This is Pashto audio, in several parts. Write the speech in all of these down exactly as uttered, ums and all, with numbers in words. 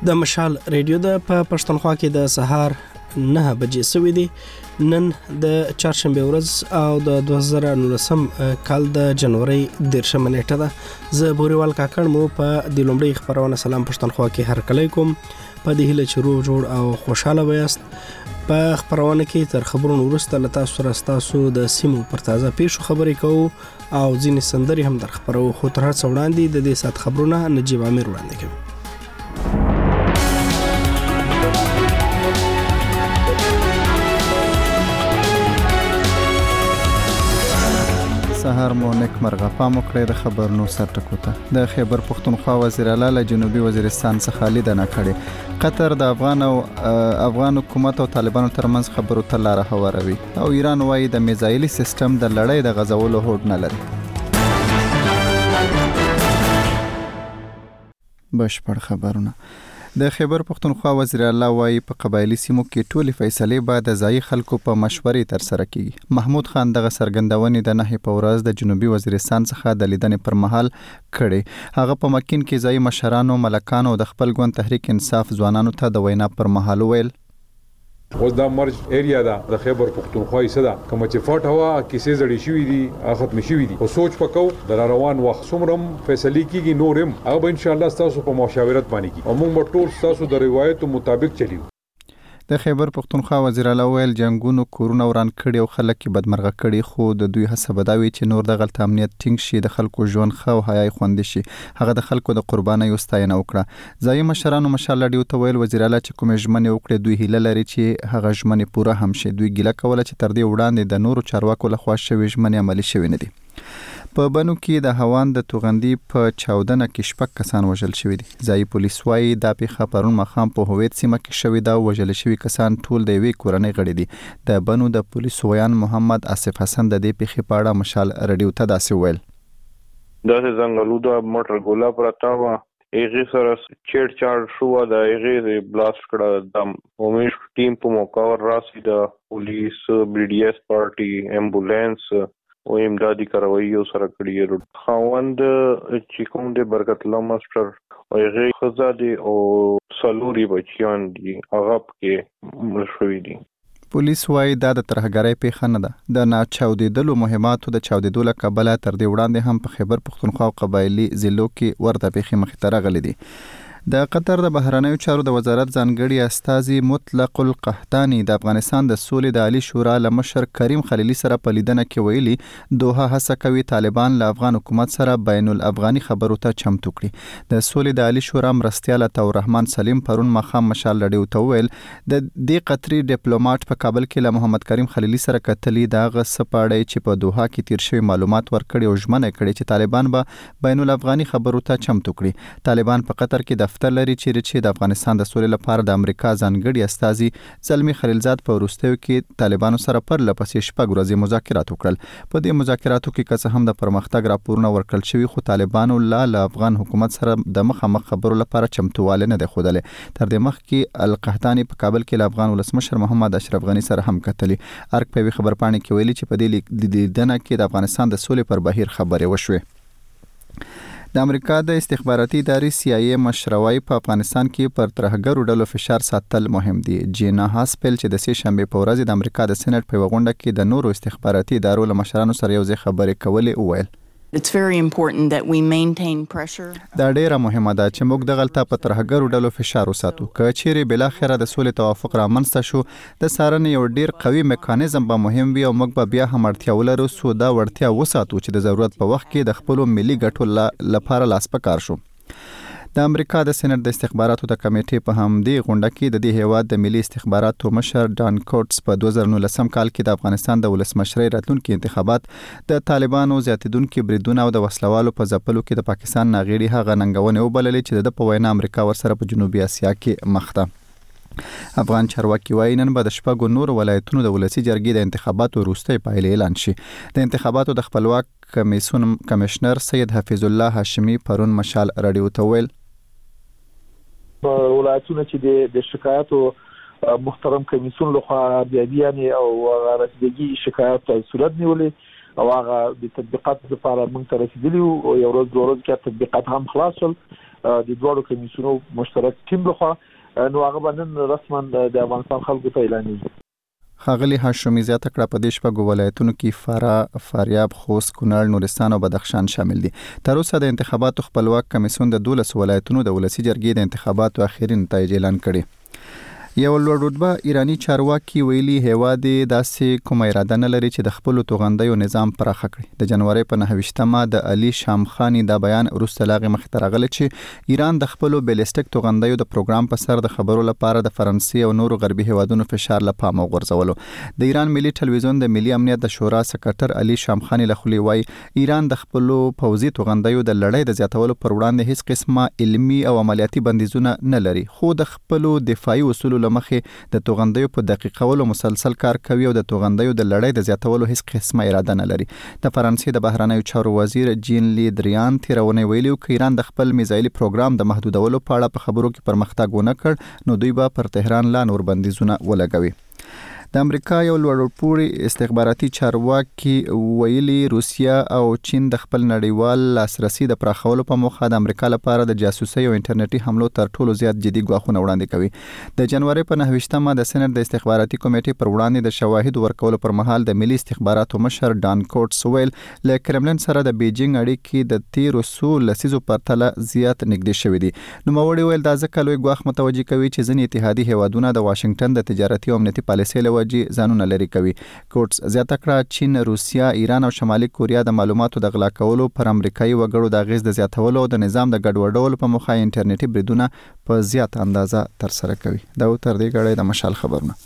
د مشال ریډیو د په پښتونخوا کې د سهار نه بجې سوي دي. نن د چهارشنبه ورځ او د دوه زره نولسم کال د جنوري دیرشمه نیټه ده. زه بوريوال کاکړ مو په د لومړي خبرونه سلام پښتونخوا کې هرکلی کوم. په دې هیله چې روغ جوړ او خوشاله وایاست. په خبرونه کې تر خبرونو وروسته له تاسو سره تاسو د سیمو پر تازه پیښو خبرې کوو او ځینې سندرې هم در خبرو. خو تر هر څه وړاندې د دې سات خبرونه نجیب امیر وړاندې کوي. سهار مو نیک مرغه. پام وکړئ د خبرونو سرټکو ته. د خیبر پښتونخوا وزیر اعلی له جنوبي وزیرستان څخه لیدنه کړې. قطر د افغان او افغان حکومت او طالبانو ترمنځ خبرو ته لاره هواروي او ایران وايي د میزایلي سیستم د لړۍ د غزولو هوډ نه لري. بشپړ خبرونه. د خیبر پښتونخوا وزیر اعلی وايي په قبایلی سیمو کې ټولې فیصلې به د ځایي خلکو په مشورې تر سره کیږي. محمود خان دغه سرګندونې د نهي په ورځ د جنوبي وزیرستان څخه د لیدنې پر مهال کړي. هغه په مکین کې ځایي مشرانو، ملکانو او د خپل ګوند تحریک انصاف ځوانانو ته د وینا پر مهال ویل اوس دا مرج ایریا دا د خیبر پښتونخوا یې صدا کوم چې فاټ هوا کیسې زړې شوې دي ختم شوې دي او سوچ پکاو د روان وخت سمرم فیصله کیږي نورم هغه ان شاء الله تاسو په مشاورت باندې کی او موږ ټول تاسو د روایتو مطابق چلیو. د خیبر پښتونخوا وزیر اعلی ویل جنگونو کورونه وران کړي او خلک کې بدمرغه کړي، خو د دوی هڅه بداوي چې نور د غلط امنیت ټینګ شي، د خلکو ژوند ښه او حیاي خوندي شي. هغه د خلکو د قربانۍ ستاینه وکړه. ځایي مشرانو مشال ډیو ته ویل وزیر اعلی چې کوم ژمنې وکړي دوی هیله لري چې هغه ژمنې پوره هم شي. دوی ګیله کوله چې تر دې وړاندې د نورو چارواکو لخوا شوي ژمنې عملي شوي نه دي. په بنو کې د هوان د توغندي په چاودنه کې شپږ کسان وژل شوي دي. ځایي پولیس وايي دا پیښه پرون ماښام په هویت سیمه کې شوې ده. وژل شوي کسان ټول د یوې کورنۍ غړي دي. د بنو د پولیسو ویان محمد آصف حسن د دې پیښې په اړه مشال رډیو ته داسې ویل دا څنګه دا موټر ګولا پرتا و ایغه سره چیټ چاړ شو دا ایغه بلاست کړه. د اومیش ټیم په موقع راسي د پولیس، بی ډي ایس پارټي، امبولانس او امدادي کاروایی سره کړی. خاوند چې کوم د برکت الله ماستر او هغه خزادي او سالوري بچیان دي هغه کې مشوي دي. پولیس وايي دا د ترهګرۍ پیښه نه ده. د ناچاودېدلو مهماتو د چاودېدو له کبله تر دې وړاندې هم په خیبر پښتونخوا او قبایلي ضلعو کې ورته پیښې مخې ته راغلي دي. د قطر د بهرنیو چارو د وزارت ځانګړي استازي مطلق القحطاني د افغانستان د سولې د عالی شورا له مشر کریم خلیلي سره په لیدنه کې ویلي دوحه هڅه کوي طالبان له افغان حکومت سره بین الافغاني خبرو ته چمتو کړي. د سولې د عالی شورا مرستیال عطا الرحمن سلیم پرون ماښام مشال لډیو ته ویل د دې قطري ډیپلوماټ په کابل کې له محمد کریم خلیلي سره کتلي دا غ سپاړی چې په دوحه کې تیر شوی معلومات ورکړي او ژمنه کړي چې طالبان به بین الافغاني خبرو ته چمتو کړي. طالبان په قطر کې دفتر لري چې چې د افغانستان د سولې لپاره د امریکا ځانګړي استازي زلمی خلیلزاد په وروستیو کې طالبانو سره پر لپسې شپږ ورځې مذاکرات وکړل. په دې مذاکراتو کې که څه هم د پرمختګ راپورونه ورکړل شوي، خو طالبانو لا له افغان حکومت سره د مخامخ خبرو لپاره چمتووالی نه دی ښودلی. تر دې مخکې القحطاني په کابل کې له افغان ولسمشر محمد اشرف غني سره هم کتلي. ارګ په یوې خبرپاڼې کې ویلي چې په دې لیدنه کې د افغانستان د سولې پر بهیر خبرې وشوې. د امریکا د استخباراتي ادارې سی آی ای مشروي په افغانستان کې پر ترهګرو ډلو فشار ساتل مهم دي. جینا هاسپل چې د سې شنبه په ورځ د امریکا د سېنات په غونډه کې د نورو استخباراتي ادارو له مشرانو سره یو ځای خبرې کولې وویل It's very important that we maintain pressure. دا ډیره مهمه ده چې موږ د غلطه په ترهګرو ډلو فشار وساتو. که چیرې بل اخره د سولې توافق رامنځته شو، د څارنې یو ډیر قوي میکانیزم به مهم وي او موږ به بیا هم اړتیا ولرو چې دا وړتیا وساتو چې د ضرورت په وخت کې د خپل ملي ګټو لپاره لاس په کار شو. د امریکا د سېنات د استخباراتو د کمیټې په همدې غونډه کې د دې هیواد د ملي استخباراتو مشر ډان کوټس په دوه زره نولسم کال کې د افغانستان د ولسمشرۍ راتلونکي انتخابات د طالبانو زیاتیدونکي بریدونه او د وسلوالو په ځپلو کې د پاکستان ناغېړي هغه ننګونې وبللې چې د په وینا امریکا ورسره په جنوبي اسیا کې مخ ده. افغان چارواکي وايي نن به د شپږو نورو ولایتونو د ولسي جرګې د انتخاباتو وروستۍ پایلې اعلان شي. د انتخاباتو د خپلواک کمیسیون کمشنر سید حفیظ الله هاشمي پرون مشال رادیو ته ویل ولایتونه چې د شکایتو محترم کمیسیون لخوا بیانیه او رسیدګي شکایت صورت نیولې او هغه د تطبیقات لپاره موږ ته رسیدلی او یو ورځ دوه ورځې کې تطبیقات هم خلاص شول د دوه کمیسیونو مشترک ټیم لخوا نو هغه باندې رسما د افغانستان خلکو ته اعلانېږي. ښاغلي هاشمي زیاته کړه په دې شپږو ولایتونو کې فرا، فاریاب، خوست، کونړ، نورستان او بدخشان شامل دي. تر اوسه د انتخاباتو خپلواک کمیسیون د دولس ولایتونو د ولسی جرګې د انتخاباتو اخیری نتایج اعلان کړي. یو لوړ رتبه ایرانی چارواکي ویلي هیواد داسې کومه اراده نه لري چې د خپل توغندیو نظام پراخ کړي. د جنوري په نهه ویشتمه د علي شامخانی دا بیان وروسته لاغې مخ ته راغلی چې ایران د خپل بیلستیک توغندیو د پروګرام په سر د خبرو لپاره د فرانسې او نورو غربي هیوادونو فشار له پامه غورځولو. د ایران ملي ټلویزیون د ملي امنیت د شورا سکرټر علي شامخانی له خولې وایي ایران د خپل پوځي توغندیو د لړۍ د زیاتولو پر وړاندې هیڅ قسمه علمي او عملیاتي بندیزونه نه لري، خو د خپل دفاعي اصولو مخې د توغندیو په دقیقولو مسلسل کار کوي او د توغندیو د لړۍ د زیاتولو هیڅ قسمه اراده نه لري. د فرانسې د بهرنیو چارو وزیر جین لی دریان تیرونه ویلي چې ایران د خپل میزایل پروګرام د محدودولو په اړه په خبرو کې پرمختګ ونه کړ نو دوی به پر تهران لا نور بندیزونه ولګوي. د امریکا یو لوړپوړي استخباراتي چارواکي ویلي روسیا او چین د خپل نړیوال لاسرسي د پراخولو په موخه د امریکا لپاره د جاسوسي او انټرنیټي حملو تر ټولو زیات جدي ګواښونه وړاندې کوي. د جنوري په نهه ویشتمه د سېنات د استخباراتي کمیټې پر وړاندې د شواهد ورکولو پر مهال د ملي استخباراتو مشر ډان کوټس ویل له کرملن سره د بیجینګ اړیکې د تیر وسو لسیزو پرتله زیات نږدې شوې دي. نو موري ویل دا ځکه لوی ګواښ متوجي کوي چې ځینې اتحادي هیوادونه د واشنگټن د تجارتي او امنیتي پالیسۍ له وجې ځانونه لري کوي. کوټس زیاته کړه چین، روسیا، ایران او شمالي کوریا د معلوماتو د غلا کولو پر امریکایي وګړو د اغیز د زیاتولو او د نظام د ګډوډولو په موخه انټرنیټي بریدونه په زیات اندازه ترسره کوي. دا تر دې غړې د مشال خبرونه.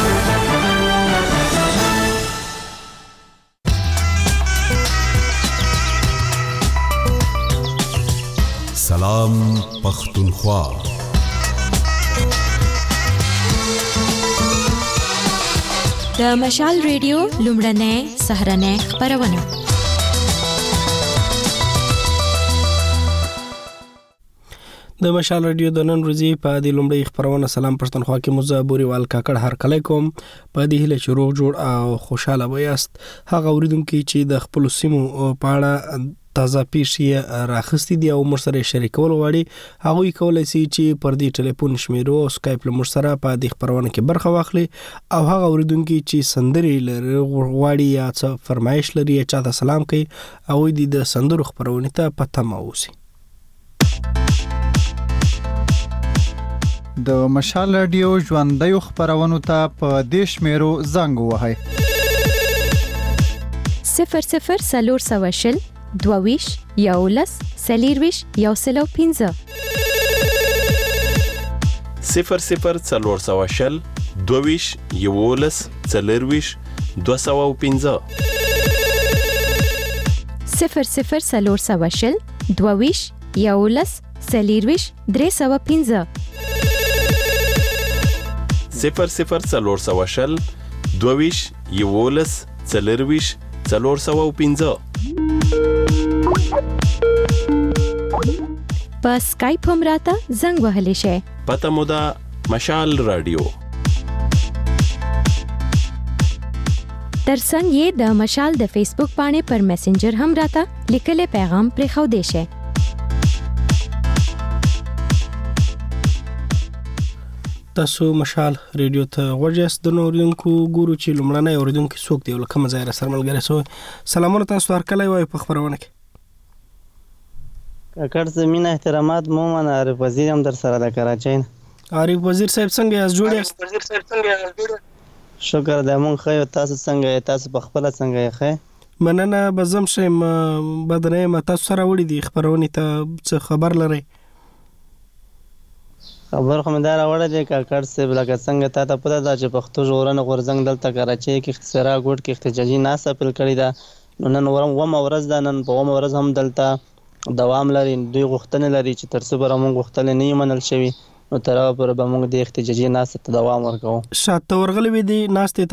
سلام پختونخوا. د مشال ریډیو لومړنۍ سهرنۍ خبرونه. د مشال ریډیو د نن ورځې په دې لومړۍ خبرونه سلام پښتونخوا کې مزابوري وال کاکړ هر کله کوم په دې هله چې روغ جوړ او خوشاله وياست. هغه اوریدونکو چې د خپل سیمو په اړه تازه پیښې راخستې دي او مرسره شریکول غواړي هغه کولای شي چې پر دې ټلیفون شمیرو او سکایپ له مرسره په دې خبرونه کې برخه واخلي او هغه اوریدونکو چې سندري لري غواړي یا څه فرمایش لري یا چاته سلام کوي او د سندرو خبرونه ته پته موسی. د مشال رادیو ژوندۍ خبرونو ته په دې شمیرو زنګ وهاي صفر صفر سلور سواشل دوویش یولس سلیرویش یوسلو پینزه صفر صفر سلور سواشل دوویش یولس سلیرویش دوسو پینزه صفر صفر سلور سواشل دوویش یولس سلیرویش دریسو پینزه صفر صفر سلور سواشل دوویش یولس سلیرویش سلور سو پینزه. په سکایپ هم راته زنګ وهلی شي. پته مو ده مشال رادیو. ترڅنګ یې د مشال د فیسبوک باندې پر میسنجر هم راته لیکل پیغام پرې خو دی شي. تاسو مشال ریډیو ته ورجست د نوریونکو ګورو چې لمړنۍ اوریدونکو څوک دی ولکه مزه را سره ملګری سو. سلامونه تاسو هر کله وای په خبرونه کې. کاکړ زمين احترامات مومن عارف وزیر هم در سره د کراچۍ. عارف وزیر صاحب څنګه یاست؟ جوړ یاست؟ وزیر صاحب څنګه یاست؟ شکر د مونږ خو تاسو څنګه تاسو په خپل څنګه یې؟ مننه بزم شم بدنه ما تاسو سره وړي دي خبرونه ته څه خبر لري؟ خبر خو مې دا راوړل چې کاکړ صاحب لکه څنګه تا ته پته ده چې پښتو ژغورنه غورځنګ دلته کراچۍ کې اختصارا ګوټ کې احتجاجي ناسه پیل کړې ده. نو نن ورم ومه ورځ ده، نن په ومه ورځ هم دلته دوام لري. دوی غوښتنې لري چې تر څو به موږ غوښتنې نه منل شوي نو تر هغه پورې به موږ د احتجاجي ناسته ته دوام ورکوو. شاته ورغلې وې دي ناستې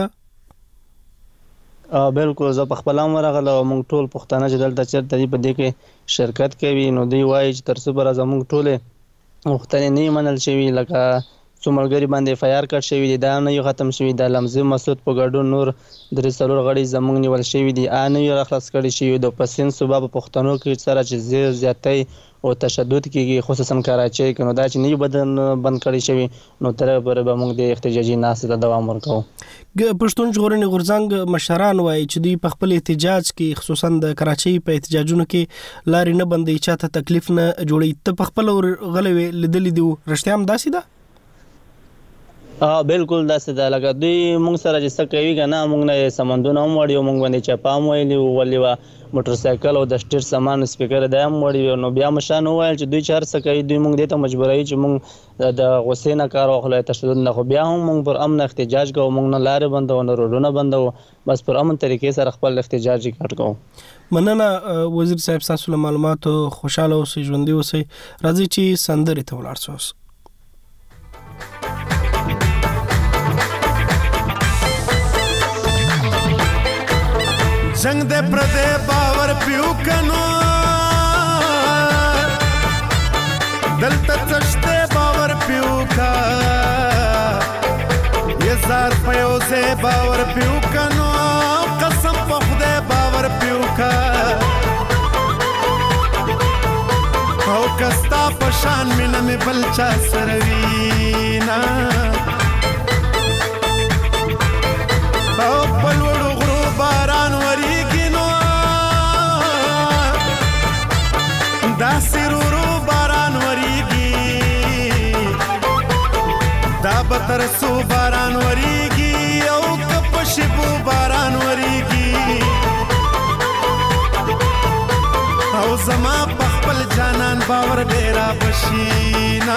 ته؟ بالکل زه په خپل هم ورغله او موږ ټول پښتانه چې دلته چېرته دي په دې کې شرکت کوي نو دوی وایي چې تر څو به زموږ ټولې غوښتنې نه منل شوي لکه څو ملګري باندې اف آی آر کټ شوی دی، دا نه یو ختم شوی. د لمزي مسعود په ګډون نور درې څلور غړي زموږ نیول شوي دي، ا نه یو راخلاص کړي شوي. د پسین صوبه په پښتنو کې سره چې زیر زیاتی او تشدد کېږي، خصوصا کراچۍ کې، نو دا چې نه بدن بند کړي شوي، نو تر پورې به موږ د احتجاجي ناستې ته دوام ورکوو. پښتون ژغورنې غورځنګ مشران وایي چې دوی په خپل احتجاج کې، خصوصا د کراچۍ په احتجاجونو کې لارې نه بندوي، چاته تکلیف نه جوړوي. ته په خپل غلې لیدلې دي، رښتیا هم داسې ده؟ اه بالکل داسې ده. لکه دوی موږ سره چې څه کوي که نه، موږ نه سمندونه هم وړي، موږ باندې چپه هم ویلي ولې وه، موټر سایکل او د سټیټ سامان سپیکر دا هم وړي. نو بیا مشران وویل چې دوی چې هر څه کوي، دوی موږ دې ته مجبوروي چې موږ د غصې نه کار واخلو، تشدد نه. خو بیا هم موږ پر امن احتجاج کوو، موږ نه لارې بندوو نه روډونه بندوو، بس پر امن طریقې سره خپل احتجاج ریکارډ کوو. مننه وزیر صاحب، تاسو له معلوماتو خوشاله اوسئ، ژوندي اوسئ. راځئ چې سندرې ته ولاړ شو. जंग दे प्रदे बावर पियो कनो दलता चश्ते बावर पियो का ये जार पयो से बावर पियो कनो कसम पखदे बावर पियो का او कस्ता पशान में न में बलचा सरवीना او पलवड़ो गरो बारान دا سرورو باران وریږي، دا بتر سو باران وریږي، او کپشبو باران وریږي، او زما پخپل جانان باور ډیرا بشینا.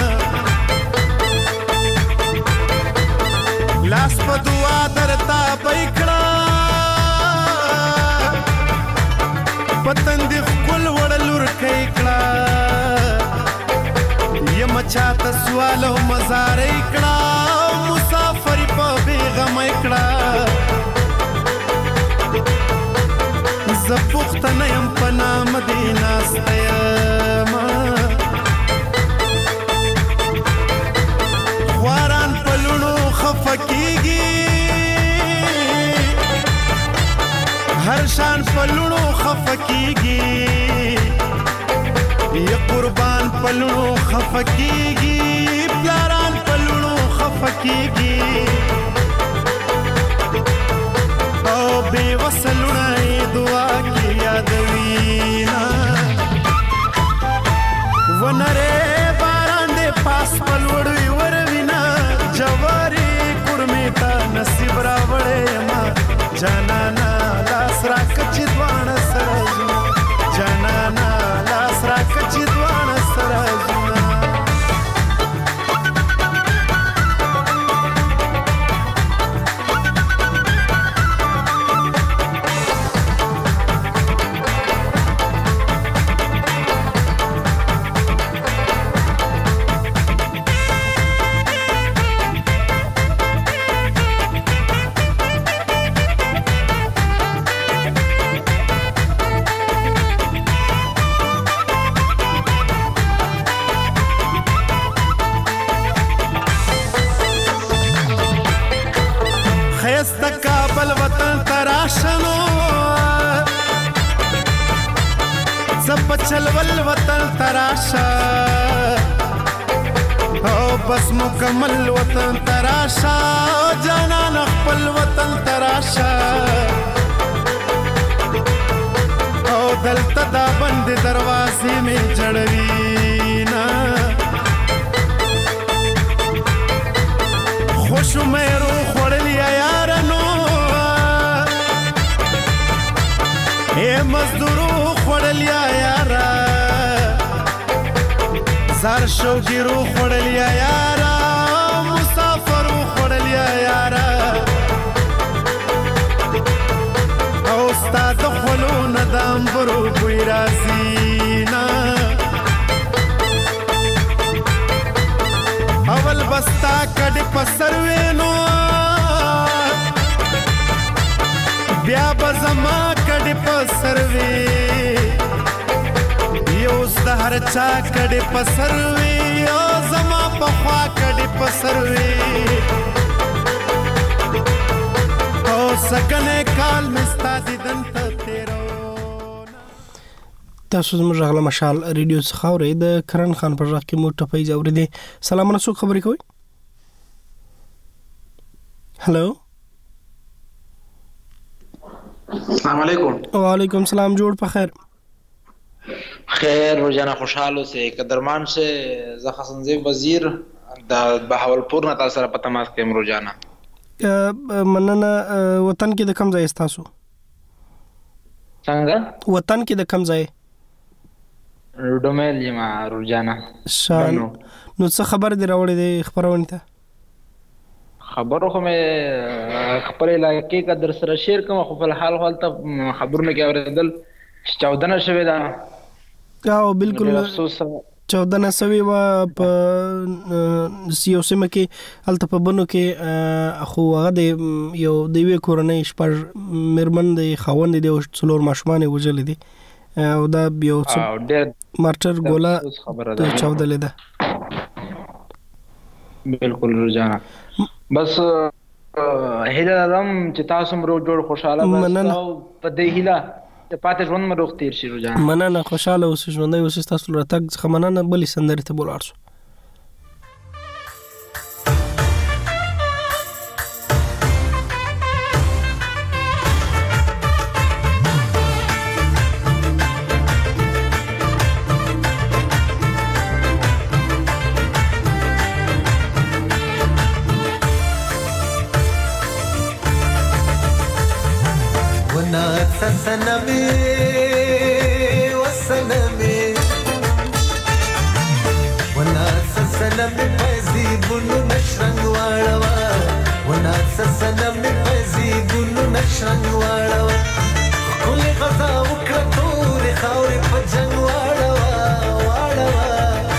لاس په دعا درتا پېکړه پتن دی خپل وړلور کېکړه، یم چاته سوال او مزار کړه، مسافر په بیغم کړه. ز پښتنه يم په نام دی ناستیم، خواران په لونو خفکیږي، هر شان پلونو خفکیږي، یا قربان پلونو خفکیږي، پلاران پلونو خفکیږي، او بے وصلونه دعا کې یادوینا. ونره باران دې پاس پلوړوي وروینا، جواری کورمې ته نصیب راوړې ما جانانا. لاس را کچی دوان سرازونا جانانا، لاس را کچی دوان سرازونا. کابل وطن تراشنو زب چلول وطن تراشا، او بس مکمل وطن تراشا، جانان خپل وطن تراشا، او دلتا دا بند دروازې میں جڑوینا. خوشو میرو خوڑلی یارنو، اے مزدورو خوڑلی یارا، زار شوگیرو خوڑلی یارا، مسافرو خوڑلی یارا، او استاد خلو ندام برو بوی رازینا. اول بستا کډ پسروینو، بیا بزما کډ پسروي، یو د هر چا کډې پسروي او زما په خوا کډې پسروي او سکنه کال مستا دیدن ته تیرو. تاسو زموږ غلا مشال ریډیو څخه اورئ. د کرن خان پر ځخ کې مو ټپي جوړې دي. سلامونه، څوک خبرې کوي؟ هلو، السلام علیکم. وعلیکم السلام. جوړ په خیر؟ خیر، روزانه خوشحال اوسئ. قدرمان سے زه حسن زیب وزیر د بهاولپور نه تاسو سره په تماس کې یم. روزانه مننه. وطن کې د کم ځای تاسو؟ څنګه وطن کې د کم ځای؟ ډومل یم روزانه. شان نو څه خبر دی راوړې د خبرونه ته؟ خبرو خو مې خپل علاقې کا در سره شیر کوم، خو په حال حال ته خبرونه کې اوریدل چودنه شوې ده. او بالکل چودنه سوي و په یو سیمه کې هلته په بنو کې، خو هغه د یو د یوې کورنۍ شپږ میرمن د خاوند دی او څلور ماشومان یې وژلي دي او دا یو څه مارټر ګوله چاودلې ده. بالکل روزانه. بس هیله لرم چې تاسو مو جوړ خوشاله بس او په دې هیله پاتې ژوند مو روغ تیر شي. روزانه مننه، خوشاله اوسئ، ژوندۍ اوسئ. تاسو له تګ څخه مننه. بلې سندرې ته بولاړ شو. سنمي وسنمي وناس سنمي فايزي بنو نشرنگ واړوا وناس سنمي فايزي بنو نشرنگ واړوا كل غزا وکړور خاورې په جنگ واړوا واړوا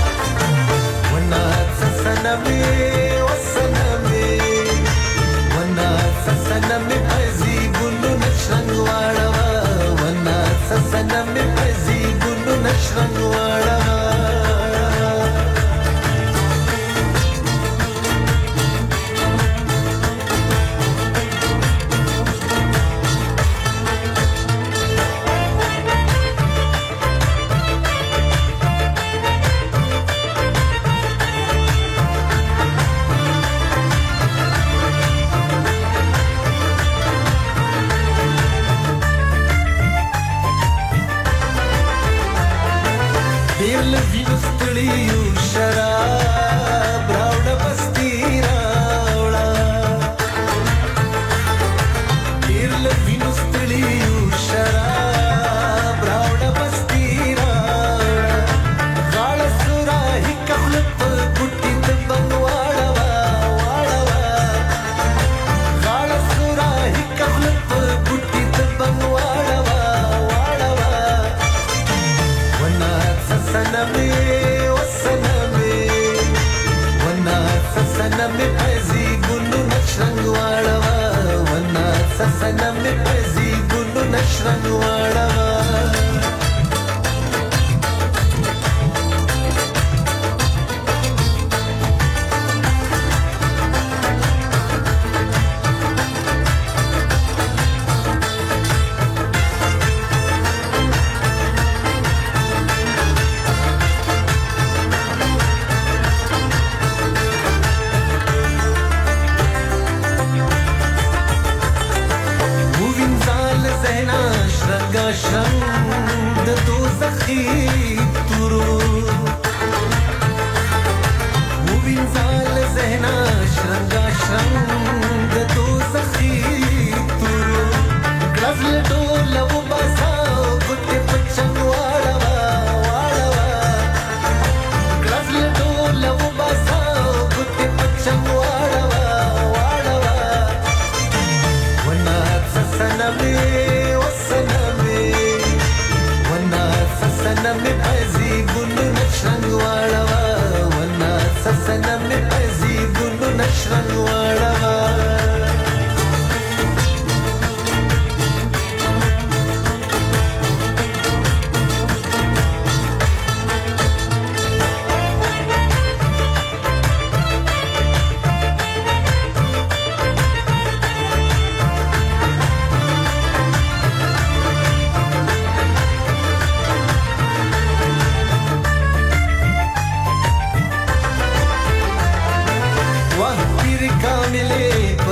وناس سنمي وسنمي وناس سنمي فايزي بنو نشرنگ واړوا سنم می پزی ګلو نشرنګ واړه. سنمي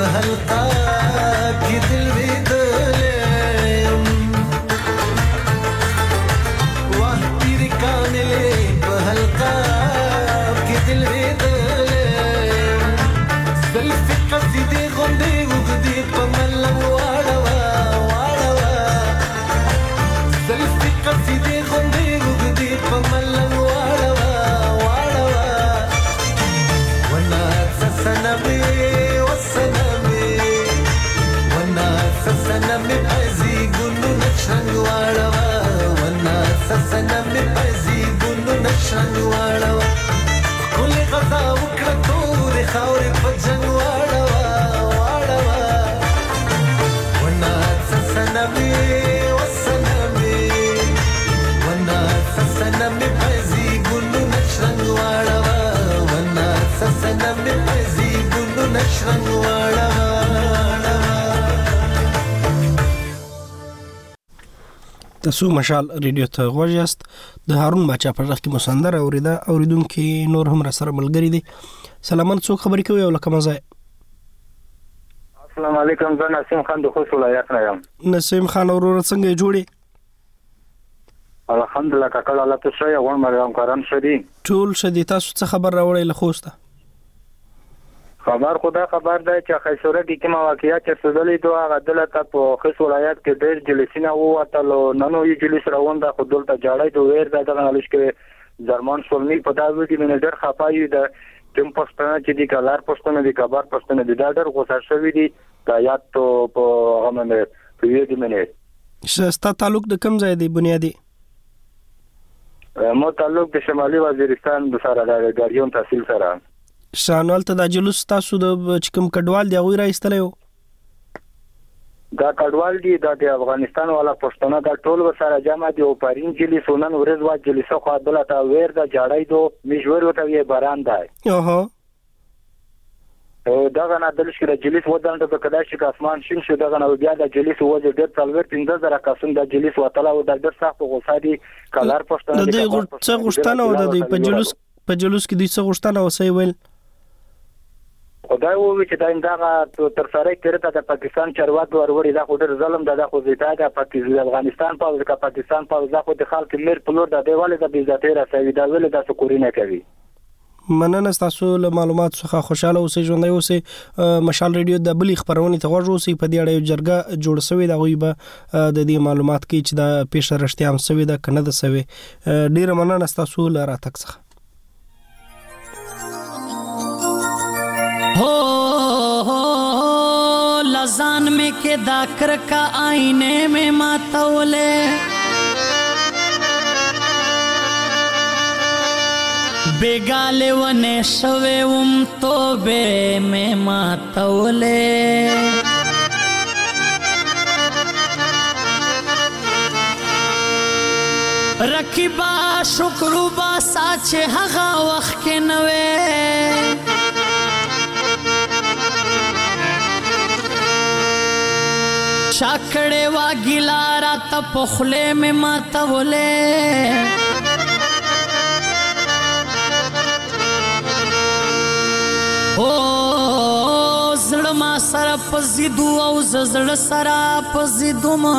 حلقه کې دل ویدلم واه تیر کاملې په حلقه کې دل ویدلم زلفې قصیدې غوندې وګدې په ملنګ واړوه واړوه زلفې قصیدې غوندې وګدې په ملنګ واړوه واړوه وناس سنمې وسنمې وناس سنمې پزي ګونو نشنګ واړوه وناس سنمې پزي ګونو نشنګ واړوه کله غزا وکړه تورې خاورې په جنګ واړوه واړوه وناس سنمې وسنمې وناس سنمې پزي ګونو نشنګ واړوه وناس سنمې پزي ګونو نشنګ واړوه. تاسو مشال ریډیو ته غوږ یاست. د هارون باچا په غږ کې مو سندره اوریده. اوریدونکو نور هم را سره ملګری دي. سلامون، څوک خبرې کوي او لکه مزه؟ السلام علیکم، زه نسیم خان د خوست ولایت نه یم. نسیم خان ورور څنګه جوړې؟ الحمدلله کاکړ الله ته شي غوړ مریم کارم شدي ټول شدي. تاسو څه خبر راوړی له خوسته؟ خبر خدا خبر ده چې خیسوره کې کوم واقعیت چې سدلې دوه غدله ته په خوست ولایت کې ډېر جلسینه ووتل. نن یو جلس روان ده خو دلته جاړای دوه ور ده دغه نالش کې زرمان سولنی په دا وی کې منډر خپایي ده کوم پښتنه چې دی کلار پښتنه دی کبار پښتنه دی دا ډېر غوسه شوی دی دا یاد ته په هغه باندې په یوه کې منه شستا تعلق د کوم ځای دی بنیادی؟ مو تعلق د شمالي وزیرستان د سره د ګاریون تحصیل سره. شانوال ته د جلوس تاسو د کوم کډوال دی غوي راځتلې دا کډوال دی د افغانستان والا پښتنه دا ټول وسره جمع دي او پرین جلی سونن ورځ وا جلسه خو دلته وير د جاړای دو مشور وته یې باران دی. اوه او دا غنا د لشکره جلیس ودان ته کدا شي اسمان شین شو دا غنا بیا د جلیس وځي ډېر څلور پنځه زره کسان د جلیس وتلا او د ډېر سخت غوسه دي کلار پښتنه د څه غشتنه و د په جلوس په جلوس کې د څه غشتنه وسې ویل خدای وو چې دا اندغه تر سره کړه د پاکستان چارواکي وروري دا خو ډېر ظلم ده د خو زیاته د پاکستان افغانستان په ځکه پاکستان په ځکه د خلک میر په لور د دیواله د بیزاتې راځي دا ویل د سکورینه کوي. مننه تاسو له معلومات څخه خوشاله اوسئ ژوندۍ اوسئ. مشال ریډیو د بلی خبرونه ته غوږ اوسئ. په دې اړه یو جرګه جوړ شوې دا غوي به د دې معلومات کې چې دا پیښه رښتیا هم شوې ده کنه ده شوې. ډیره مننه تاسو له راتګ څخه. हो लजान में के दाकर का आईने में मातौले बेगाले वने शवे उम तो बे में मातौले रकीबा शुक्रुबा साचे हगा वक्त के नवे शाकड़े वा गिलारा तपखले में मातवले ओ زړما سره پزیدو او زړ سره پزیدو ما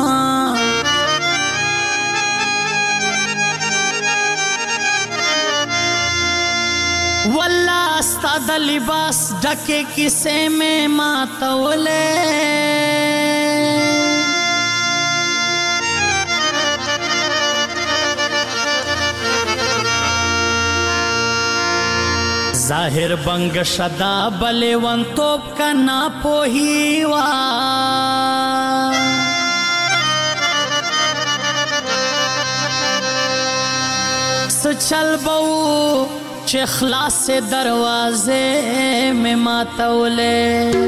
والله استاد لباس ډکه کیسه میں ماتولے ظاهر بنگ شدا بلے ون توپ کا نا پوہیوا سچل بو چه خلاص دروازے میں ماتولے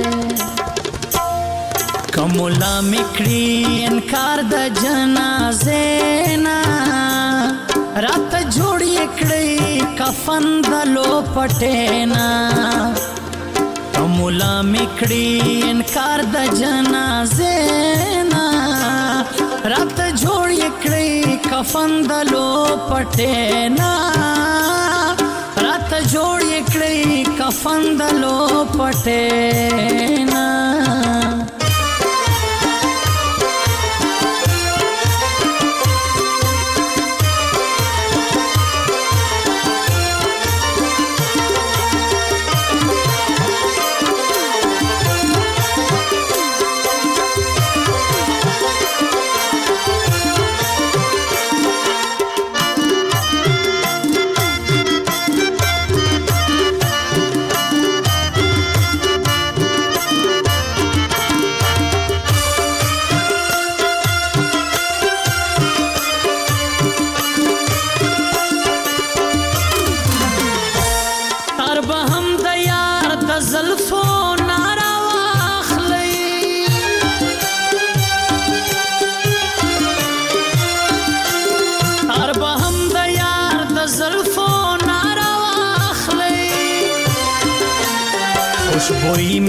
کمولا مکڑی انکار د جنازے نا رات جوڑی اکڑی کفن دلو پٹینا کمولا مکڑی انکار د جنازے نا رات جوڑی اکڑی کفن دلو پٹینا رات جوڑی اکڑی کفن دلو پٹینا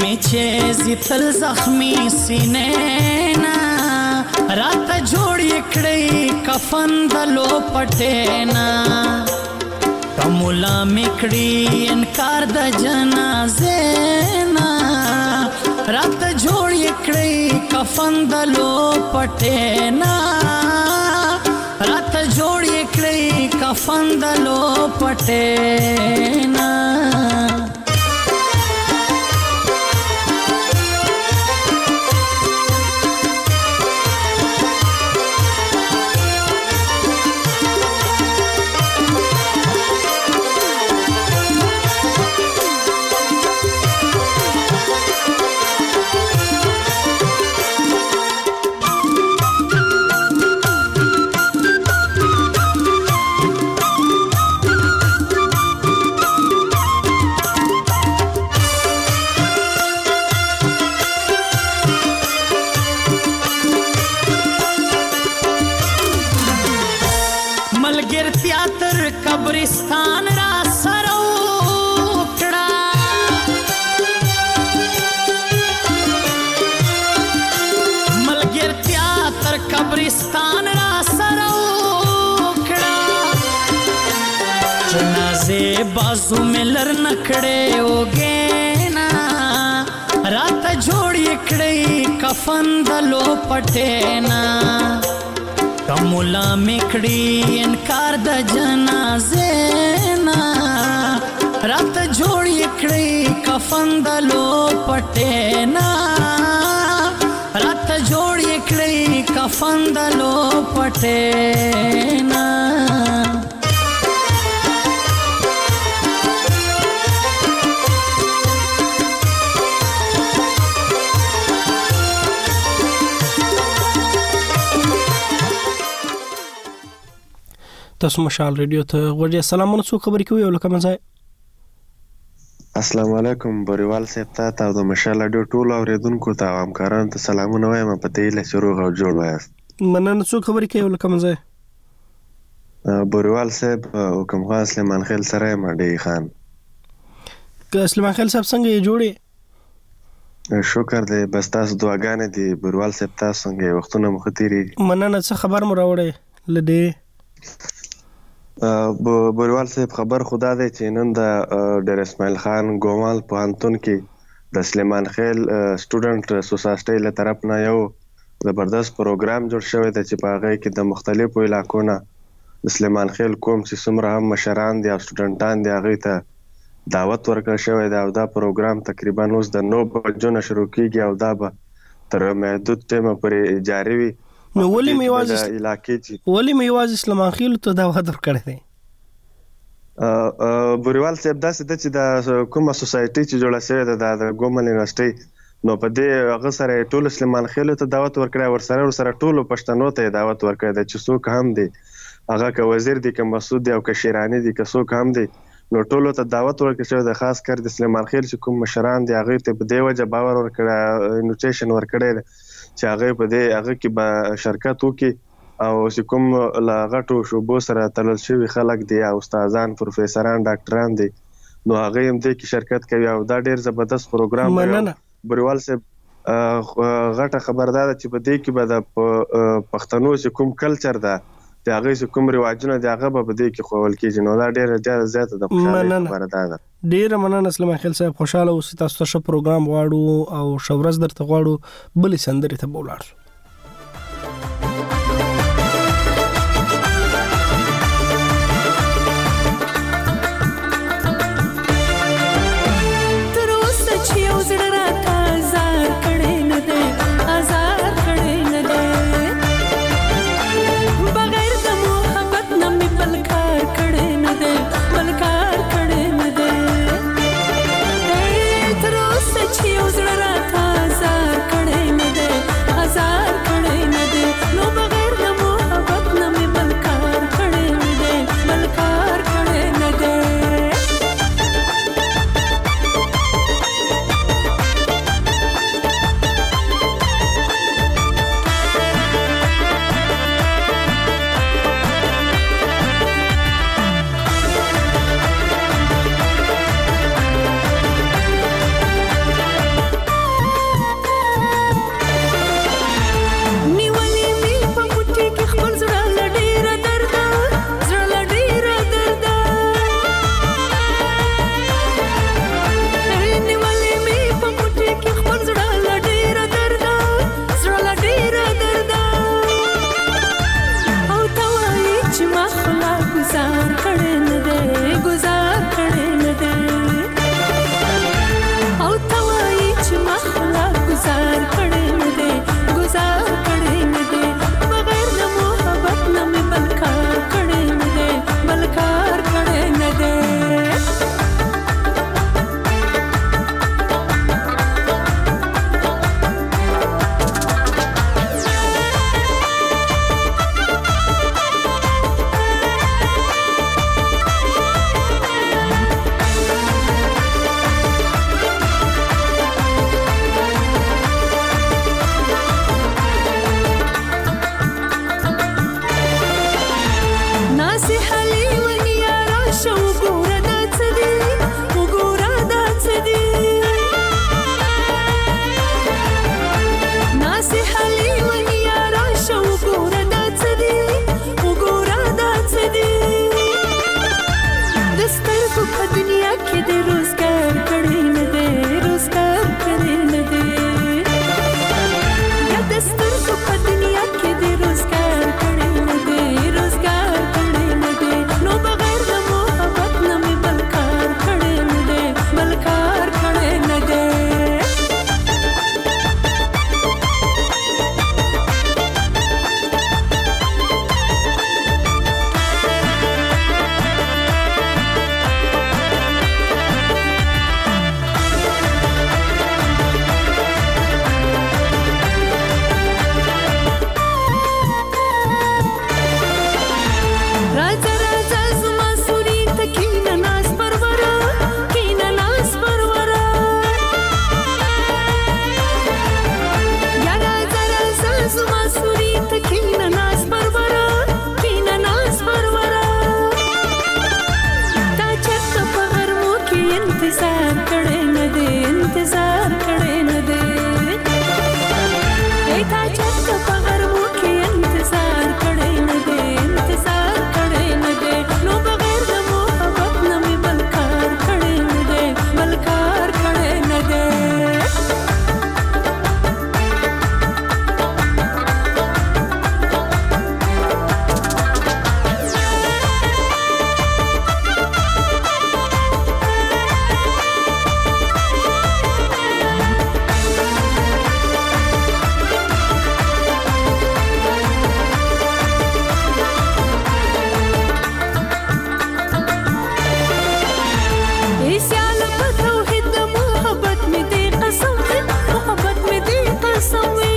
چې زیتل زخمی سینې نا راته جوړ کړی کفن دلو پټینا کمولا میکړی انکار د جنازې نا راته جوړ کړی کفن دلو پټینا راته جوړ کړی کفن دلو پټینا قبرستان را سره وکړه ملګرتیا تر قبرستان را سره وکړه جنازې بازو مې لر نه کړې اوږې نه راته جوړ یې کړی کفن دلو پټینا کمولا میکړی انکار د جنازې نا راته جوړ یې کړی کفن دلو پټینا راته جوړ یې کړی کفن دلو پټینا تاسو مشال ریډیو ته غوړی سلامونه څو خبرې کوي او لکه مزه السلام علیکم بریوال صاحب ته او د مشال ریډیو ټول اوریدونکو ته همکارانو ته سلامونه وایم په دې له شروع او جوړ وایست مننه څو خبرې کوي او لکه مزه بریوال صاحب حکم خان سلیمان خیل سره مډي خان که سلیمان خیل صاحب څنګه یې جوړي شکر دې بس تاسو دعاګانې دي بریوال صاحب تاسو څنګه وختونه مختيري مننه څه خبر مو راوړې لدې بریوال صاحب خبر خدا دی چې نن د ډیر اسماعیل خان ګومال پوهنتون کې د سلیمان خیل سټوډنټ سوسایټي له طرف نه یو زبردست پروګرام جوړ شوی دی چې په هغه کې د مختلفو علاقو نه د سلیمان خیل کوم چې څومره هم مشران دي او سټوډنټان دي هغه ته دعوت ورکړل شوی دی او دا پروګرام تقریبا اوس د نو بجو نه شروع کیږي او دا به تر محدود ټیم پورې جاری وي نو ولې میواز ولې میواز اسلام خیل ته دا وخت ورکړی دی بریوال صاحب داسې د چې د کومه سوسایټي چې جوړه شوې ده د ګومل یونیورسيټي نو په دې هغه سره ټول سلیمان خیل ته دعوت ورکړی ور سره ور سره ټول پښتنو ته دعوت ورکړی چې څوک هم دي هغه که وزیر دي که مسعود دي او که شیرانی دي که څوک هم دي نو ټول ته دعوت ورکړی شوی د خاص کر د سلیمان خیل چې کوم مشران دي هغه ته په دې وجه باور ورکړی انویټیشن ورکړی چې هغه په دې هغه کې به شرکت وکړي او چې کوم لا غټو شوبو سره تلل شوی خلک دي او استادان پروفیسوران ډاکټران دي نو هغه هم دې کې شرکت کوي او دا ډیر زبردست پروګرام دی بریوال صاحب غټه خبردار چې په دې کې به د پښتنو چې کوم کلچر ده د هغه چې کوم رواجونه دي هغه به په دې کې خوول کېږي نو دا ډیر زیاته د خوشاله خبره ده ډیر مننه سلیمان خیل صاحب خوشاله اوسئ تاسو ته ښه پروګرام غواړو او شورز درته غواړو بلې سندرې ته بولاړ Azar قسم وي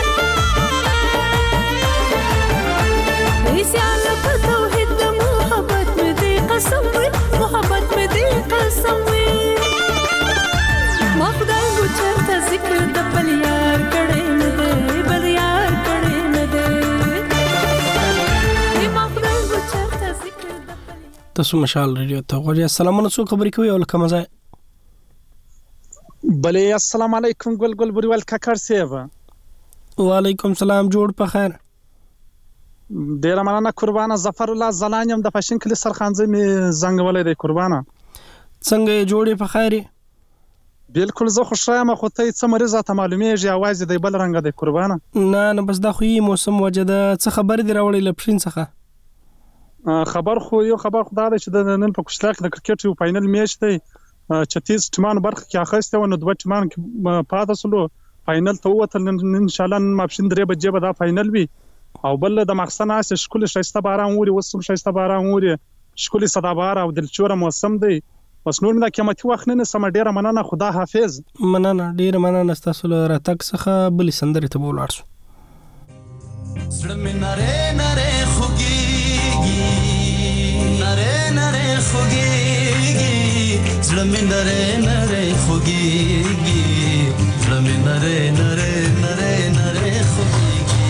سیال په توحید د محبت مې دې قسم وي محبت مې دې قسم وي ما خدای مو چرته ذکر د بل یار کړي نه دی بل یار کړي نه دی ما خدای مو چرته ذکر د بل تاسو مشال ریډیو ته غوړی السلام علیکم خبرې کوي او لکه مزه بله السلام علیکم ګل ګل بریوال کاکر صاحب وعلیکم سلام جوړ په خیر ډیره مننه قربانه ظفر الله زلان يم د پښین کلی سرخانځي می زنګ ولې دی قربانه څنګه جوړې په خیر بالکل زه خوشایم خو ته څه مریضه ته معلومیږي आवाज دی بل رنګ دی قربانه نه نه بس دا خو یې موسم وجده څه خبر دی راوړی لپښین څخه خبر خو یو خبر خو دا دی چې د نن په کوشلاک د کرکټ یو فائنل میچ دی چتیس ټمان برخه کې اخیسته و نو دوه ټمان پاتې سلو فائنل ته وته ان شاء الله ماپښین درې بجې به دا فائنل وي او بل د مخصنه اس شکل شایسته باران ووري وسم شایسته باران ووري شکل صدا بار او دلچوره موسم دی بس نور دا قیمتي وخت نه سم ډیره مننه خدا حافظ مننه ډیره مننه تاسو له راتګ څخه بل سندري ته بولار شو زړه مې نره نره خوږيږي نره نره خوږيږي زړه مې نره نره خوږيږي زړه مې نره نره نره نره خوږيږي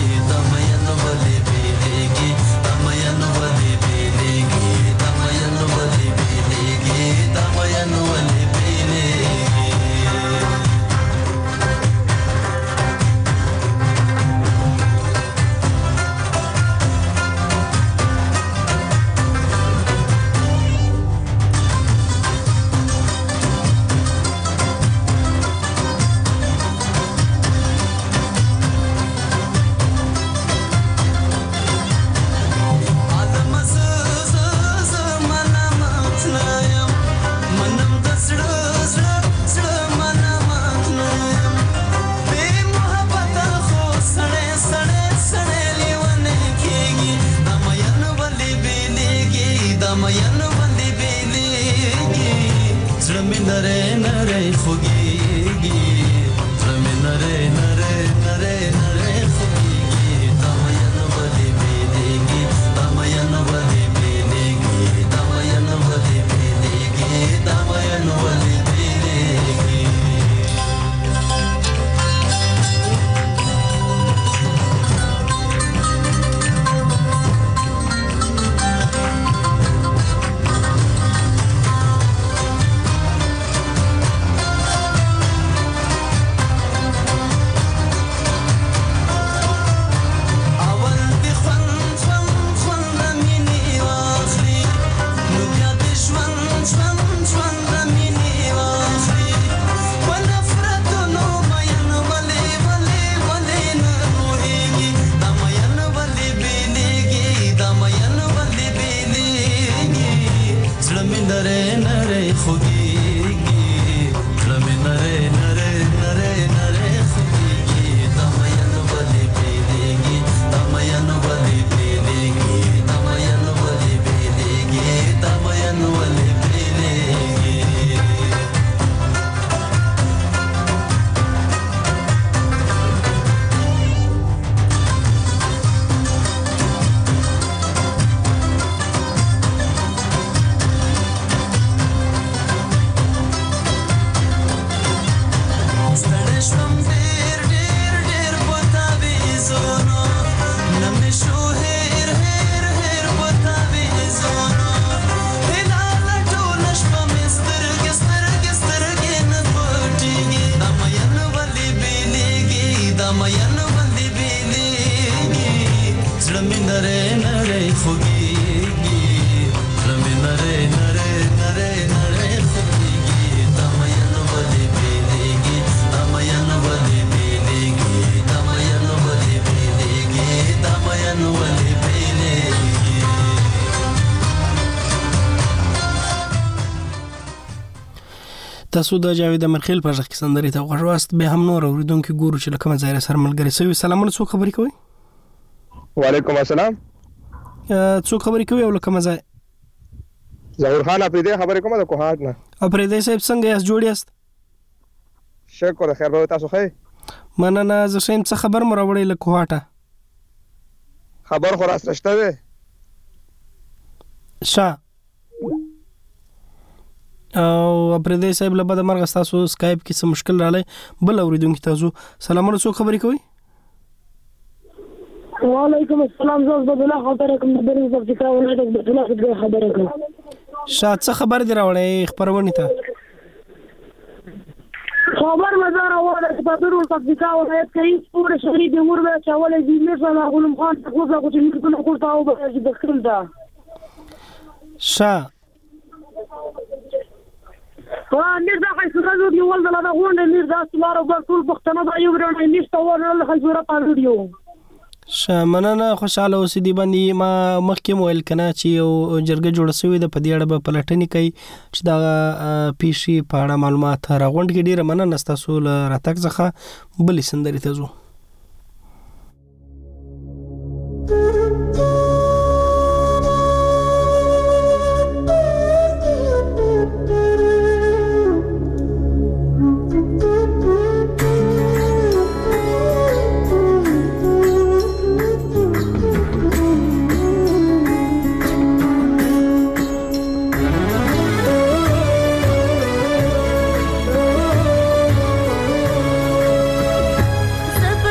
تاسو د جاوید امرخیل په ځخ کې سندري ته غوښواست به هم نور اوریدونکو ګورو چې لکه مزایره سره ملګری سوي سلام علیکم خبرې کوي وعلیکم السلام څو خبرې کوي او لکه مزای ظهور خان اپریدي خبرې کومه د کوهات نه اپریدي صاحب څنګه یاست جوړ یاست شکر خیر به تاسو خیر مننه. زه شیم څه خبر مو راوړی له کوهاټه؟ خبر خو راس رشته دی شا او پردې صاحب له بده مرغه تاسو سکایپ کې څه مشکل رالی. بل اوریدونکو تاسو سلام علیکم، خبرې کوي؟ وعلیکم السلام. زه عبد الله خبره کوم د بلې ځکه ولایت عبد الله خبره کوم. شا څه خبر دی راوړی خبرونه ته؟ خبر مزار اوله چې په ضرور تطبیقا ولایت کې پوره شهري د وربه چاولې دي مثلا غلم خان تاسو څنګه چې موږ کنه کوړه او به د خپل دا شا ها مرزا خیسو دی ولدا لا غونډه مرزا سلاره په ټول پښتنه دا یو ورنه نشته ورنه خیسوره پاړو شا مننه. خوشاله اوسې دی باندې ما مخکې مویل کنه چې یو جرګه جوړه شوې ده په دې اړه به پلټنې کوي چې دا پیشي په اړه معلومات راغونډ کې. ډیره مننه تاسو له راتګ څخه. بلې سندرې ته ځو. Zab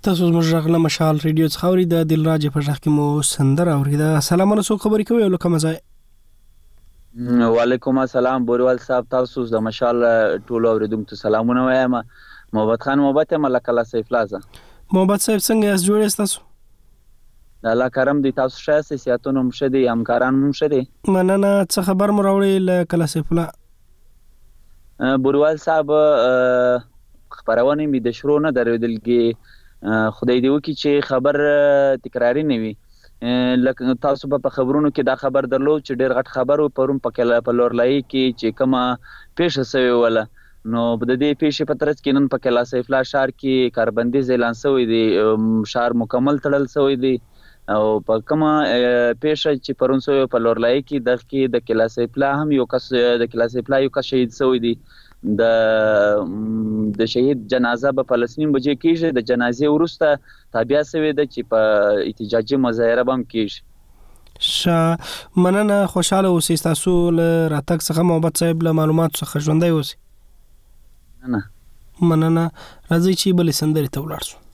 تاسو زموږ غږ له مشال ریډیو څخه اوري د دلراج په ځخ کې مو سندره اوریدا. سلامونه، سو خبرې کوي او کوم ځای؟ وعلیکم السلام بوروال صاحب، تاسو د مشال ټولو اوریدونکو ته سلامونه وایم. محمد خان محمد ملک الله سیف لازم. محمد صاحب څنګه یاست؟ جوړ یاست تاسو؟ الله کرم دی، تاسو ښه یاست؟ سیاحتونه هم ښه دي، همکاران هم ښه دي. مننه. څه خبر مو راوړی له کلا سیف الله؟ بوروال صاحب خبرونه می د شروع نه درېدلګي، خدای دې وکړي چې خبر تکراری نه وي. لکه تاسو په خبرونو کې دا خبر درلود چې ډېر غټ خبر و پرون په په لورلای کې چې کومه پیښه شوې وله، نو د دې پیښې په ترڅ کې نن په کلا سیف الله ښار کې کاربندیز اعلان شوی دی، ښار مکمل تړل شوی دی او په کومه پیښه چې پرون شوې په لورلای کې د کې د کلا سیف الله هم یو کس د کلا سیف الله یو کس شهید شوی دی. د د شهید جنازه په فلسطین بجې کېږي، د جنازې وروسته تابع شوی ده چې په احتجاجي مظاهره هم کېږي. ښه، مننه. خوشحاله اوسئ. تاسو له راتګ څخه محمد صاحب له معلوماتو څخه ژوندی اوسئ. مننه. مننه. راځئ چې بلې سندرې ته ولاړ شو.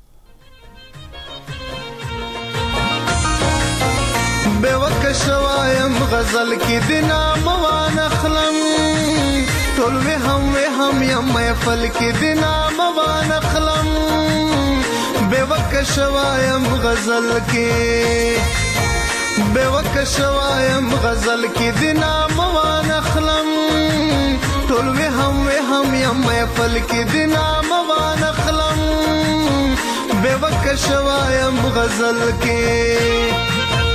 بېوکه شوایم غزل کې د نامه وانخلم، ټول وې هم وې هم یم محفل کې د نامه وانخلم. بېوکه شوایم غزل کې بېوکه شوایم غزل کې د نامه وانخلم، ټول وې هم وې هم یم محفل کې د نامه وانخلم. بېوکه شوایم غزل کې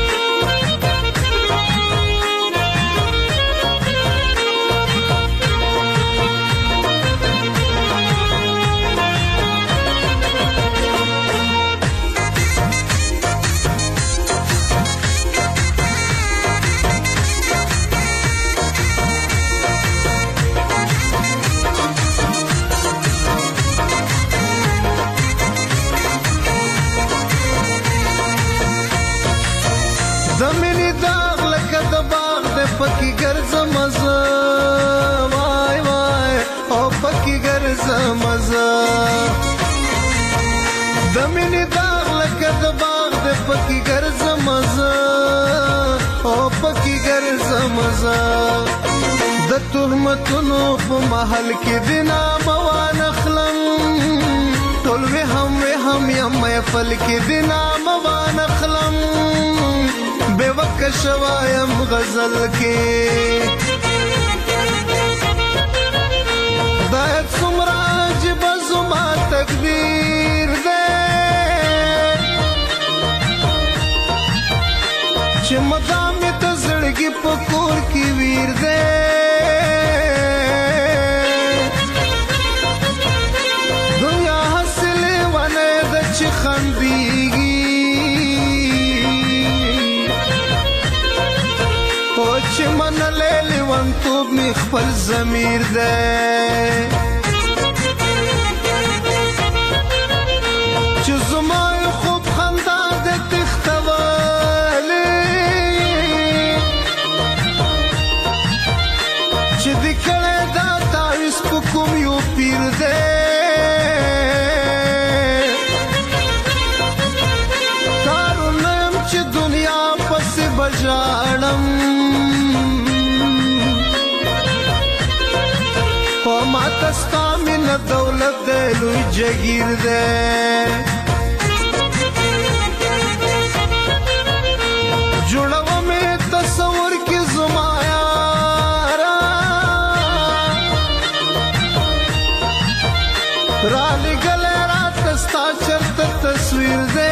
زمینی داغ لکه د باغ د پکی ګرځم زه، وای وای او پکی ګرځم زه. زمینی داغ لکه د باغ د پکی ګرځم زه او پکی ګرځم زه. د تهمتونو په محل کې د نامه وانخلم، ټول وې هم وې هم یم محفل کې د نامه وانخلم. بېوکه شوایم غزل کې خدای څومره عجیبه زما تقدیر دی چې مدام یې د زړګي په کور کې ویر دی. دنیا هسې لیونی ده چې خندېږي، چې منلې لیونتوب مې خپل ضمیر دی. چې زما یې خوب خندا دې تښتولې، چې دې کړی دا تعویض په کوم یو پیر دی. کارونه یم چې دنیا پسې بژاړم، ماته ستا مینه دولت دی لوی جګیر دی. جوړوه مې تصور کې زما یاره، رالېږلی راته ستا چرته تصویر دی.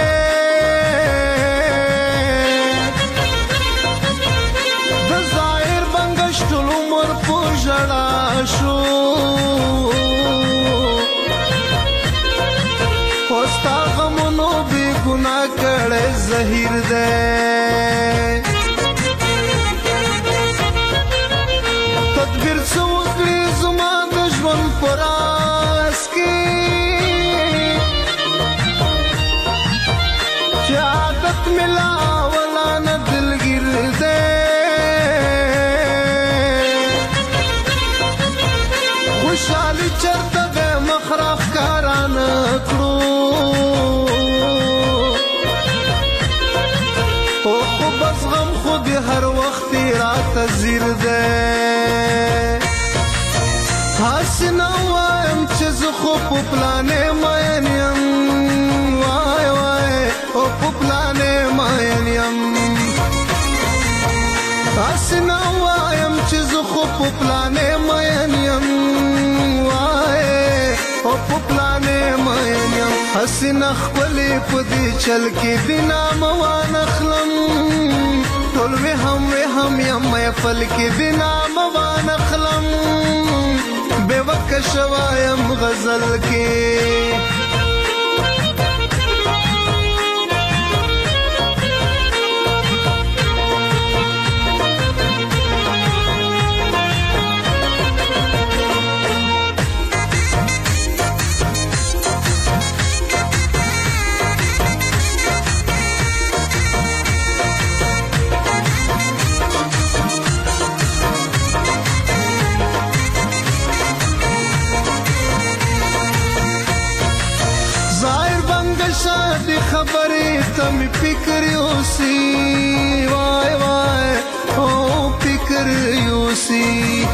د ظاهر بنګش ټول عمر په ژړا شو، ستا غمونو بې ګناه کړی زهیر دی. تدبیر څه وکړي زما د ژوند په راز کې، چې عادت مې لا اولانه دلګیر دی. خوشحالي چرته د مخ راښکاره نه کړو، وختي راته زیر دی هسې نه وایم چې زه خو په پلانې مین یم وای وای او په پلانې مین یم هسې نه وایم چې زه خو په پلانې مین یم وای او په پلانې مین یم هسې نه خپلې په دې چل کې د نامه وانخلم ټول وهم وهم یم محفل کې د نامه وانخلم بے وقت شوایم غزل کې خبرې ته مې فکر یوسي وای وای او فکر یوسي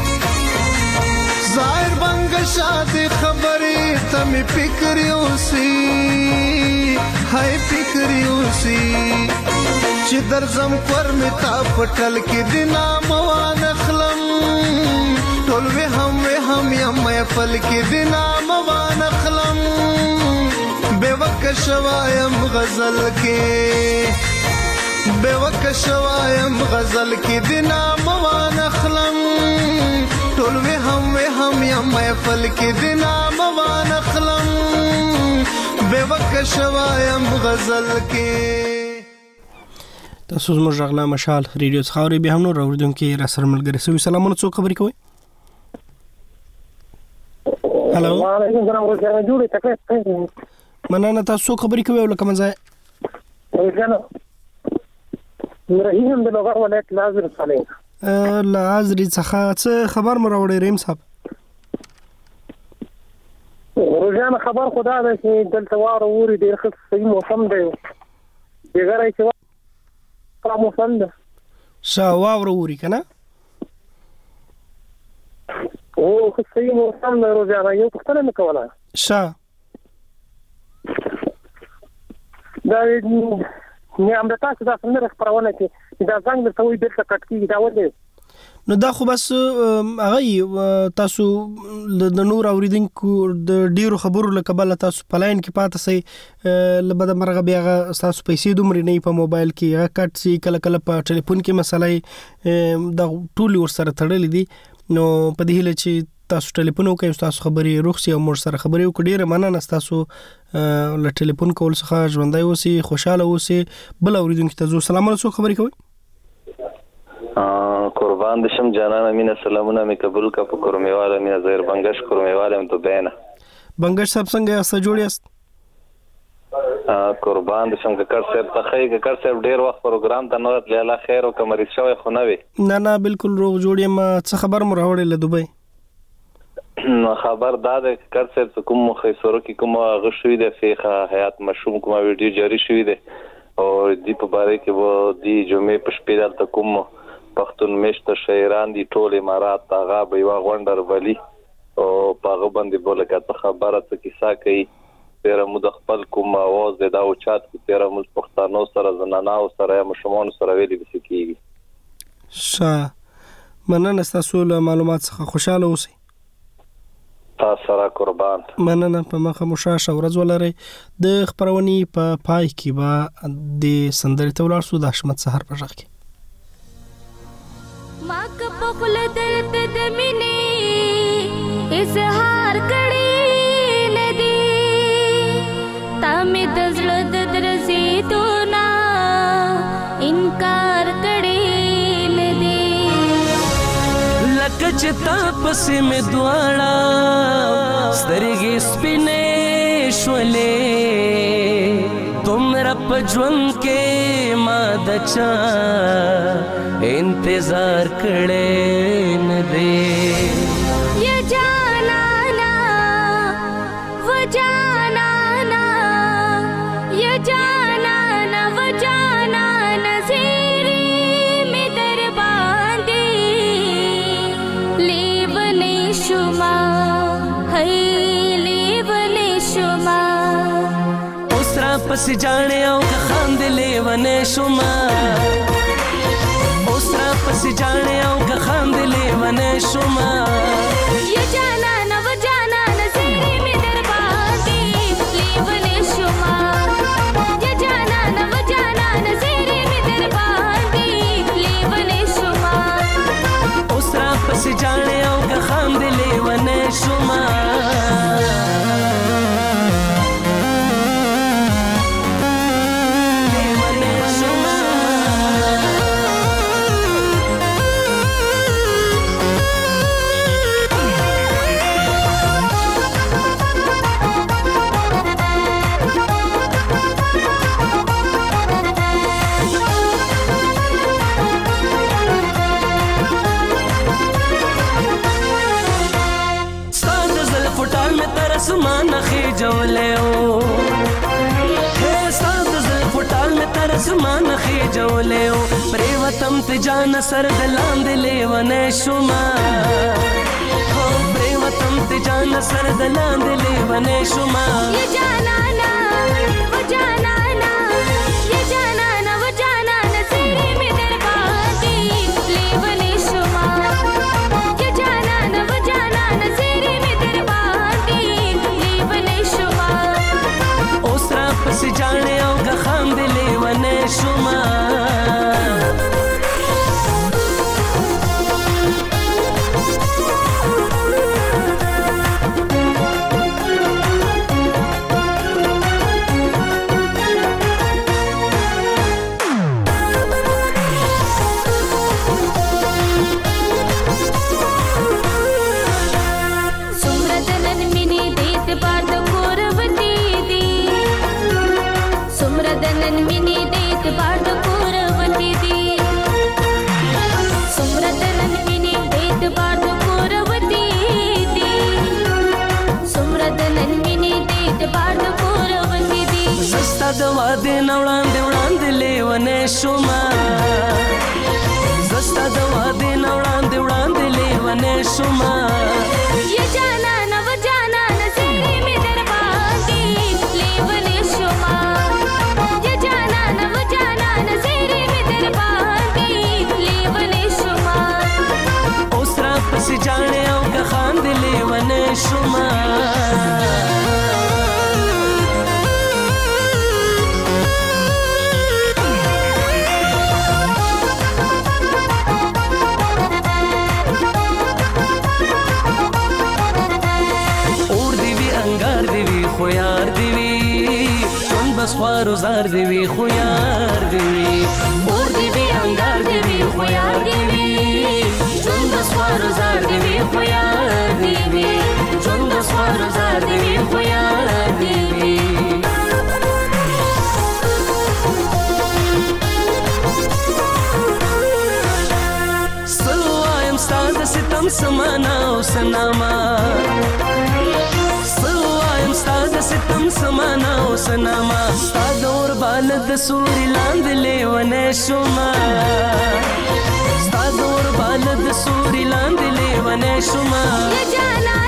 ظاهر بنګ شادي خبرې ته مې فکر یوسي هاي فکر یوسي چې درځم پر مې تا پټل کې د نام وانخلم ټول وهم وهم یم محفل کې د نام وانخلم بے وقت شوایم غزل کې بے وقت شوایم غزل کې د نام وانخلم ټول وهم وهم یم محفل کې د نام وانخلم بے وقت شوایم غزل کې تاسو زموږ غلا مشال ریډیو څخه بیا هم نور اوریدونکو را سره ملګری سوي سلامونه څو خبرې کوي هالو وعلیکم السلام ورحمۃ اللہ جوړه تکلیف مننه تاسو خبرې کوي ولکه منځه ورګنه رحیم د لوګر ولایت لازر صالح لازر څخه څه خبر مو راوړی رحیم صاحب روزانه خبر خدا ده چې دلته واره ووري ډېر ښه صحیح موسم دی بغیر چې واره موسم ده شا واره ووري کنه او ښه صحیح موسم دی روزانه یو پوښتنه مې کوله شا دا نه هم د تاسو د سندره خبرونه کې دا څنګه ته وي دلته کټکی دا ولې نو دا خو بس هغه تاسو د نور اوریدونکو د ډیرو خبرو لکبل تاسو پلاین کې پاتې سي لبد مرغه بیا تاسو پیسې دومره نه په موبایل کې هغه کټ سي کله کله په ټلیفون کې مسلې د ټول ور سره تړلې دي نو په دې هله چې تاسو ټلیفون وکړئ تاسو خبرې روخسي او مور سره خبرې وکړئ ډیره مننه تاسو له ټلیفون کول څخه ژوندۍ اوسئ خوشاله اوسئ بل اوریدونکو ته سلام علیکم خبرې کوي قربان دشم جانان امینه سلامونه می قبول کا په کورمیواله می زهر بنگش کورمیواله م تو بینه بنگش صاحب څنګه یاست جوړ یاست قربان دشم که کار صاحب تخی که کار صاحب ډیر وخت پروګرام ته نوت لاله خیر او کمرې شوی خو نه وي نه نه بالکل روغ جوړ یم څه خبر مو راوړل له دوبۍ خبر دا ده کار صاحب کوم خیسورو کې کوم غشوي د فیخه حیات مشوم کوم ویډیو جاری شوی ده او دی په باره کې وو دی جمعې په شپې دلته کوم پښتون مشت شاعران دي ټول امارات هغه به یو غونډر ولی او هغه باندې بوله کته خبره څه کیسه کوي تیر مو د خپل کوم आवाज دا او چات کې تیر مو پښتنو سره زنانه او سره مشمون سره ویلي بسکیږي شا مننه تاسو له معلومات څخه خوشاله اوسئ تاسو سره قربان مننه په مخه مشاشه ورځ ولري د خبرونی په پای کې با د سندري تولار سو د حشمت سحر په ځخ کې ما کپ خپل درد د مینې اظهار کړي ندی تا مې د زړه د درزې دونا انکار کړي ندی لکه چې تا پسې مې دواړه سترګې سپینې شولې تمرا پجوند کې ما دچا انتظار کړې نه دې یا جانانا و جانانا یا جانانا و جانانا زیری می دربار پسې جاړې او که خاندې لیونی شومه اوس را پسې جاړې او که خاندې لیونی شومه یا جانانه و جانانه زیری مې در باندې لیونی شومه یا جانانه و جانانه زیری مې در باندې لیونی شومه اوس را پسې جاړې او که خاندې لیونی شومه اسمان خېجولې او هې ستا د زلفو ټال مې تر اسمان خېجولې او پرېوتم ته جانه سر د لاندې لیونی شومه هو پرېوتم ته جانه سر د لاندې لیونی شومه یا جانانه و جانانه یا جانانه و جانانه زیری مې در باندې لیونی شومه یا جانانه و جانانه زیری مې در باندې اوس را پسې جاړې او که خاندې لیونی شومه د واده نه وړاندې وړاندې لیونی شومه زه ستا د واده نه وړاندې وړاندې لیونی شومه یا جانانه و جانانه زیری مې در باندې لیونی شومه یا جانانه و جانانه زیری مې در باندې لیونی شومه اوس را پسې جاړې او که خاندې لیونی شومه خو یار دی وی چون بس خوارو زار دی وی خو یار دی وی اور دی وی انگار دی وی خو یار دی وی چون بس خوارو زار دی وی خو یار دی وی چون بس خوارو زار دی وی خو یار دی وی سوایم ستا د ستم سمانا او سناما ستا د ستم سمانا او سناما ستا د اوربال د سوري لاندې لیونی شومه ستا د اوربال د سوري لاندې لیونی شومه یا جانانه